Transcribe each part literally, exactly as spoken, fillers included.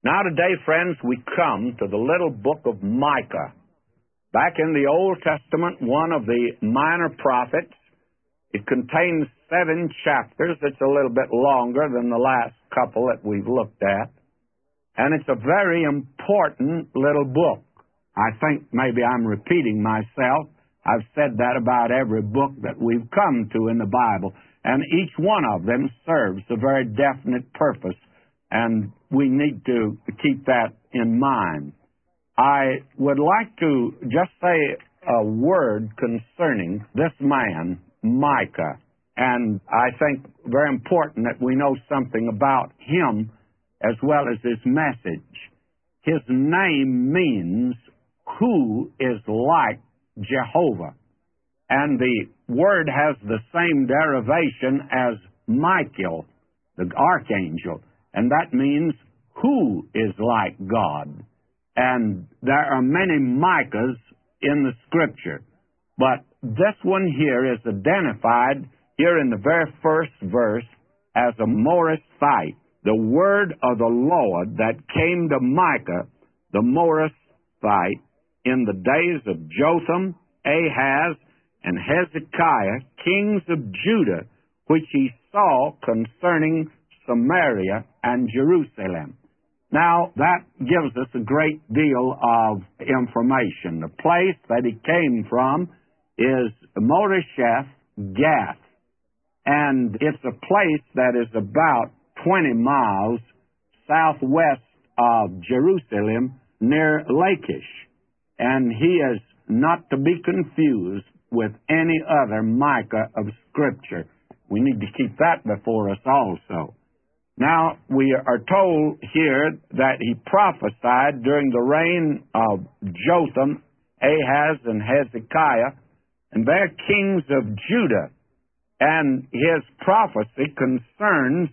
Now today, friends, we come to the little book of Micah. Back in the Old Testament, one of the minor prophets. It contains seven chapters. It's a little bit longer than the last couple that we've looked at. And it's a very important little book. I think maybe I'm repeating myself. I've said that about every book that we've come to in the Bible. And each one of them serves a very definite purpose. And we need to keep that in mind. I would like to just say a word concerning this man, Micah. And I think very important that we know something about him as well as his message. His name means, who is like Jehovah? And the word has the same derivation as Michael, the archangel. And that means, who is like God? And there are many Micahs in the Scripture. But this one here is identified here in the very first verse as a Morishite, the word of the Lord that came to Micah, the Morishite, in the days of Jotham, Ahaz, and Hezekiah, kings of Judah, which he saw concerning Samaria and Jerusalem. Now, that gives us a great deal of information. The place that he came from is Moresheth Gath, and it's a place that is about twenty miles southwest of Jerusalem near Lachish. And he is not to be confused with any other Micah of Scripture. We need to keep that before us also. Now, we are told here that he prophesied during the reign of Jotham, Ahaz, and Hezekiah, and they're kings of Judah. And his prophecy concerns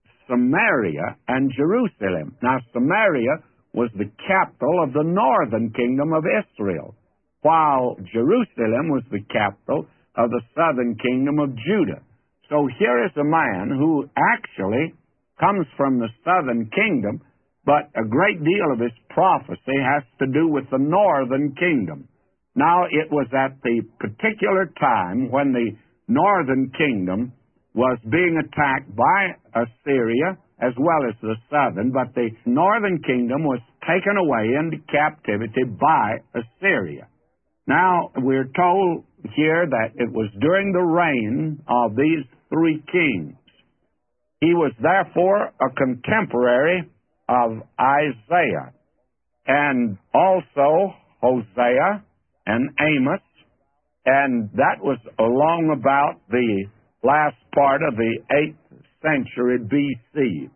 Samaria and Jerusalem. Now, Samaria was the capital of the northern kingdom of Israel, while Jerusalem was the capital of the southern kingdom of Judah. So here is a man who actually comes from the southern kingdom, but a great deal of his prophecy has to do with the northern kingdom. Now, it was at the particular time when the northern kingdom was being attacked by Assyria as well as the southern, but the northern kingdom was taken away into captivity by Assyria. Now, we're told here that it was during the reign of these three kings. He was therefore a contemporary of Isaiah, and also Hosea and Amos, and that was along about the last part of the eighth century B C.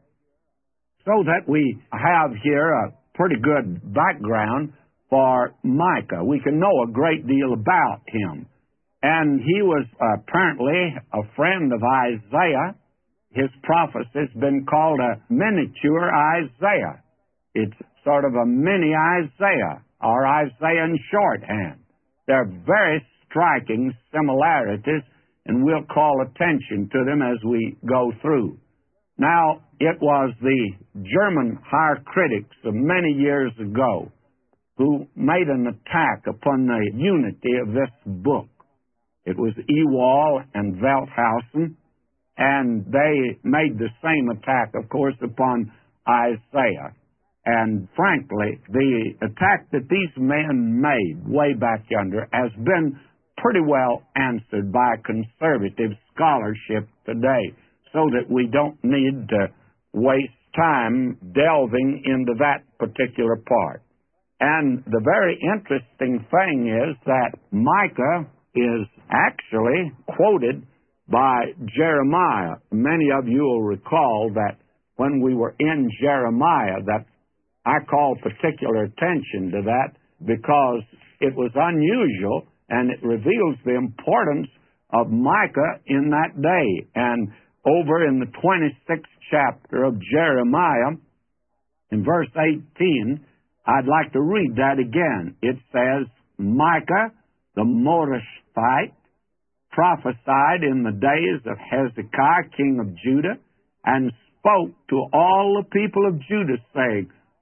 So that we have here a pretty good background for Micah. We can know a great deal about him. And he was apparently a friend of Isaiah. His prophecy has been called a miniature Isaiah. It's sort of a mini Isaiah, or Isaiah in shorthand. There are very striking similarities, and we'll call attention to them as we go through. Now, it was the German higher critics of many years ago who made an attack upon the unity of this book. It was Ewald and Velthausen, and they made the same attack, of course, upon Isaiah. And frankly, the attack that these men made way back yonder has been pretty well answered by conservative scholarship today, so that we don't need to waste time delving into that particular part. And the very interesting thing is that Micah is actually quoted by Jeremiah. Many of you will recall that when we were in Jeremiah, that I called particular attention to that because it was unusual and it reveals the importance of Micah in that day. And over in the twenty-sixth chapter of Jeremiah, in verse eighteen, I'd like to read that again. It says, Micah, the Moreshite, prophesied in the days of Hezekiah, king of Judah, and spoke to all the people of Judah, saying,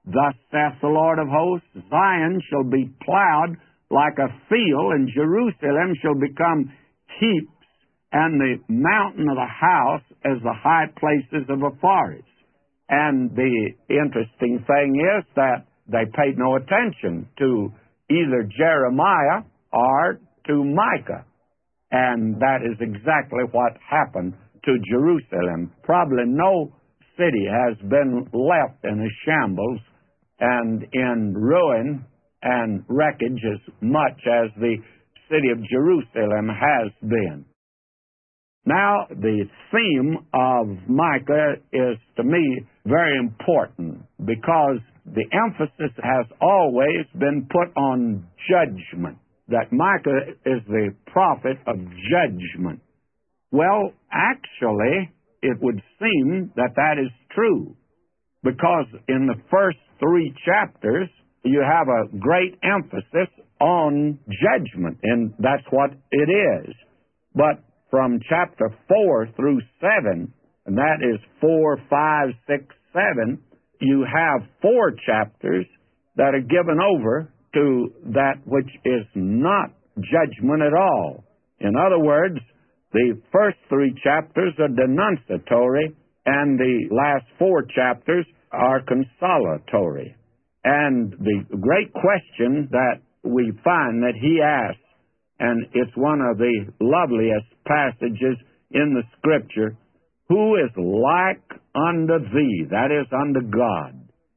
Thus saith the Lord of hosts, Zion shall be plowed like a field, and Jerusalem shall become heaps, and the mountain of the house as the high places of a forest. And the interesting thing is that they paid no attention to either Jeremiah or to Micah. And that is exactly what happened to Jerusalem. Probably no city has been left in a shambles and in ruin and wreckage as much as the city of Jerusalem has been. Now, the theme of Micah is, to me, very important because the emphasis has always been put on judgment, that Micah is the prophet of judgment. Well, actually, it would seem that that is true, because in the first three chapters, you have a great emphasis on judgment, and that's what it is. But from chapter four through seven, and that is four, five, six, seven, you have four chapters that are given over to that which is not judgment at all. In other words, the first three chapters are denunciatory, and the last four chapters are consolatory. And the great question that we find that he asks, and it's one of the loveliest passages in the Scripture, who is like unto thee, that is, unto God.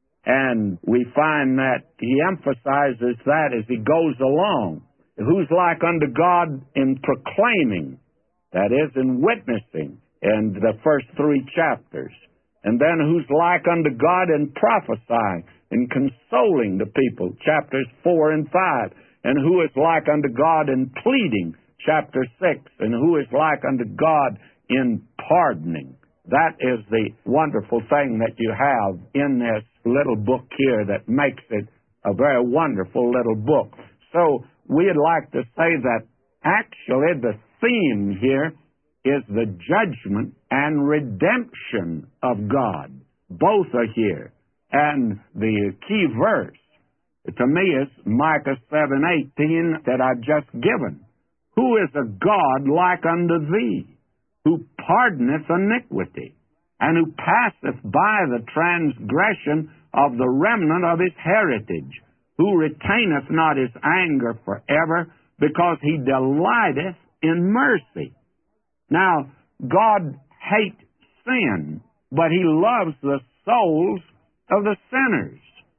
And we find that he emphasizes that as he goes along. Who's like unto God in proclaiming, that is, in witnessing, in the first three chapters. And then who's like unto God in prophesying, in consoling the people, chapters four and five. And who is like unto God in pleading, chapter six. And who is like unto God in pardoning. That is the wonderful thing that you have in this little book here that makes it a very wonderful little book. So we'd like to say that actually the theme here is the judgment and redemption of God. Both are here. And the key verse to me is Micah seven eighteen that I've just given. Who is a God like unto thee, who pardoneth iniquity, and who passeth by the transgression of the remnant of his heritage, who retaineth not his anger forever, because he delighteth in mercy. Now, God hates sin, but he loves the souls of the sinners,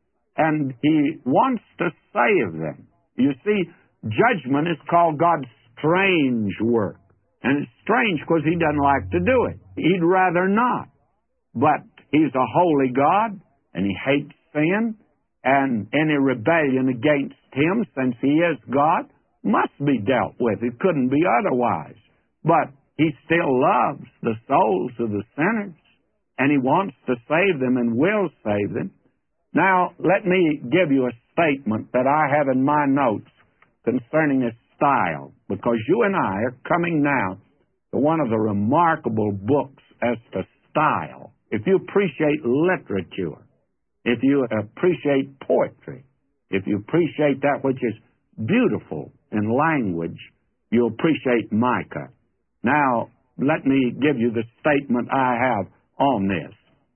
and he wants to save them. You see, judgment is called God's strange work. And it's strange because he doesn't like to do it. He'd rather not. But he's a holy God, and he hates sin, and any rebellion against him, since he is God, must be dealt with. It couldn't be otherwise. But he still loves the souls of the sinners, and he wants to save them and will save them. Now, let me give you a statement that I have in my notes concerning his style, because you and I are coming now to one of the remarkable books as to style. If you appreciate literature, if you appreciate poetry, if you appreciate that which is beautiful in language, you appreciate Micah. Now, let me give you the statement I have on this.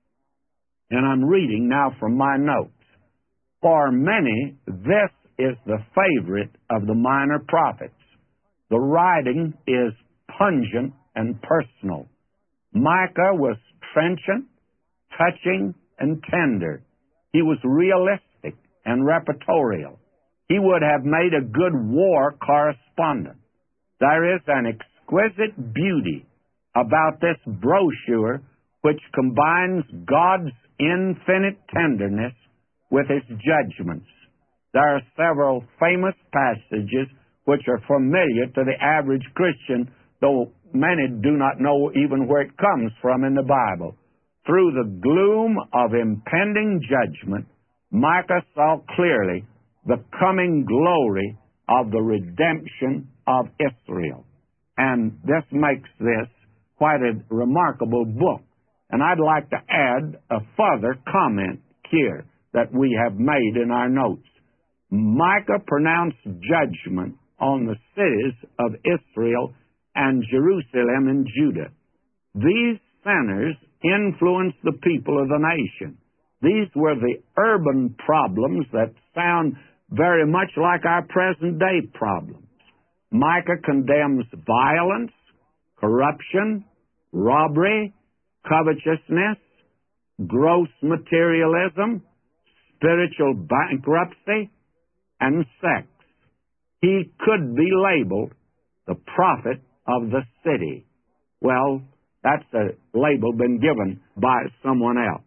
And I'm reading now from my notes. For many, this is the favorite of the minor prophets. The writing is pungent and personal. Micah was trenchant, touching, and tender. He was realistic and repertorial. He would have made a good war correspondent. There is an exquisite beauty about this brochure which combines God's infinite tenderness with his judgments. There are several famous passages which are familiar to the average Christian, though many do not know even where it comes from in the Bible. Through the gloom of impending judgment, Micah saw clearly the coming glory of the redemption of Israel. And this makes this quite a remarkable book. And I'd like to add a further comment here that we have made in our notes. Micah pronounced judgment on the cities of Israel and Jerusalem and Judah. These sinners influenced the people of the nation. These were the urban problems that sound very much like our present-day problems. Micah condemns violence, corruption, robbery, covetousness, gross materialism, spiritual bankruptcy, and sex. He could be labeled the prophet of the city. Well, that's a label been given by someone else.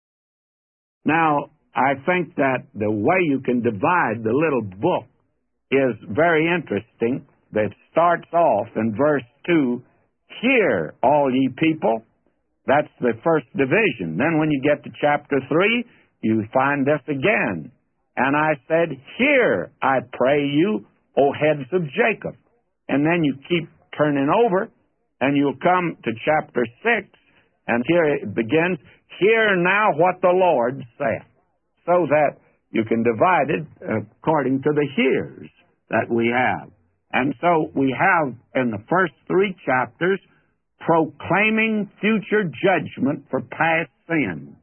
Now, I think that the way you can divide the little book is very interesting. That starts off in verse two, "Hear, all ye people." That's the first division. Then when you get to chapter three, you find this again. "And I said, Hear, I pray you, O heads of Jacob." And then you keep turning over, and you'll come to chapter six, and here it begins, "Hear now what the Lord saith," so that you can divide it according to the hears that we have. And so we have in the first three chapters proclaiming future judgment for past sins.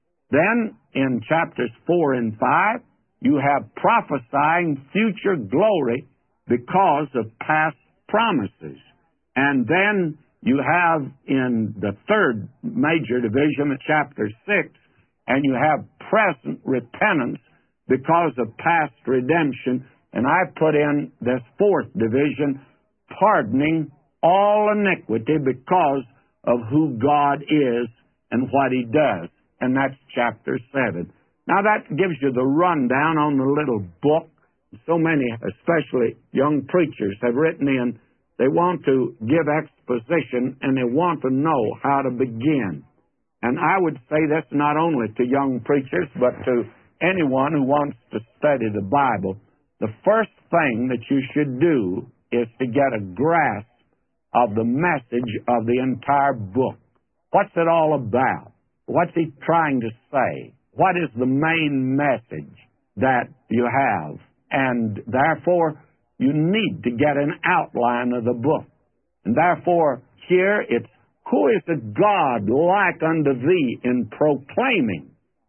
Then in chapters four and five, you have prophesying future glory because of past promises. And then you have in the third major division, chapter six, and you have present repentance because of past redemption. And I put in this fourth division, pardoning all iniquity because of who God is and what He does. And that's chapter seven. Now that gives you the rundown on the little book. So many, especially young preachers, have written in. They want to give exposition and they want to know how to begin. And I would say this not only to young preachers, but to anyone who wants to study the Bible. The first thing that you should do is to get a grasp of the message of the entire book. What's it all about? What's he trying to say? What is the main message that you have? And therefore, you need to get an outline of the book. And therefore, here it's, "Who is a God like unto thee in proclaiming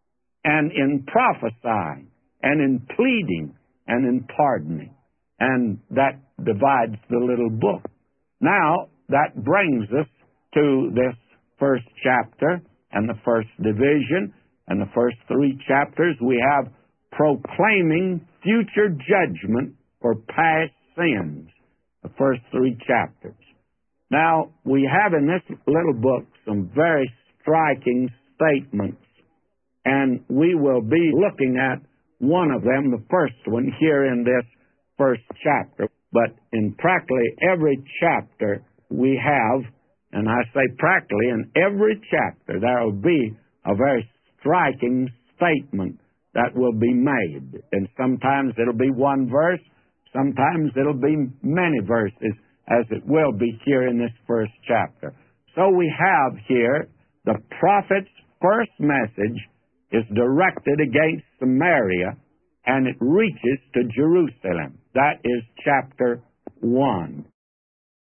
and in prophesying and in pleading and in pardoning?" And that divides the little book. Now, that brings us to this first chapter and the first division and the first three chapters. We have proclaiming future judgment for past sins, the first three chapters. Now, we have in this little book some very striking statements, and we will be looking at one of them, the first one, here in this first chapter. But in practically every chapter we have, and I say practically in every chapter, there will be a very striking statement that will be made. And sometimes it'll be one verse, sometimes it'll be many verses, as it will be here in this first chapter. So we have here the prophet's first message is directed against Samaria, and it reaches to Jerusalem. That is chapter one.